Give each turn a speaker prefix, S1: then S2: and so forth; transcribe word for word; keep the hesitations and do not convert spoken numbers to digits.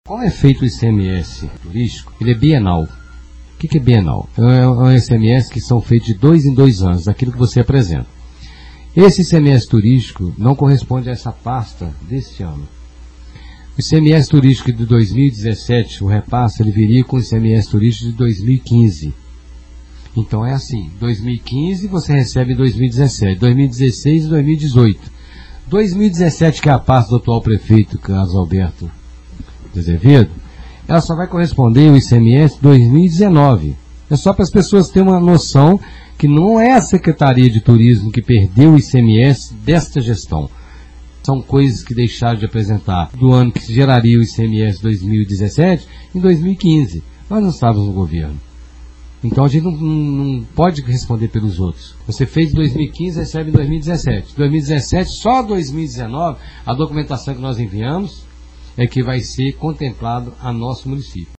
S1: Como é feito o I C M S turístico? Ele é bienal. O que é bienal? É um I C M S que são feitos de dois em dois anos, daquilo que você apresenta. Esse I C M S turístico não corresponde a essa pasta deste ano. O I C M S turístico de dois mil e dezessete, o repasse, ele viria com o I C M S turístico de dois mil e quinze. Então é assim, dois mil e quinze você recebe em dois mil e dezessete, dois mil e dezesseis e dois mil e dezoito. dois mil e dezessete, que é a pasta do atual prefeito, Carlos Alberto de Azevedo, ela só vai corresponder ao I C M S dois mil e dezenove. É só para as pessoas terem uma noção que não é a Secretaria de Turismo que perdeu o I C M S desta gestão. São coisas que deixaram de apresentar do ano que geraria o I C M S dois mil e dezessete em dois mil e quinze. Nós não estávamos no governo. Então a gente não, não pode responder pelos outros. Você fez em dois mil e quinze, recebe em dois mil e dezessete. dois mil e dezessete, só dois mil e dezenove, a documentação que nós enviamos é que vai ser contemplado a nosso município.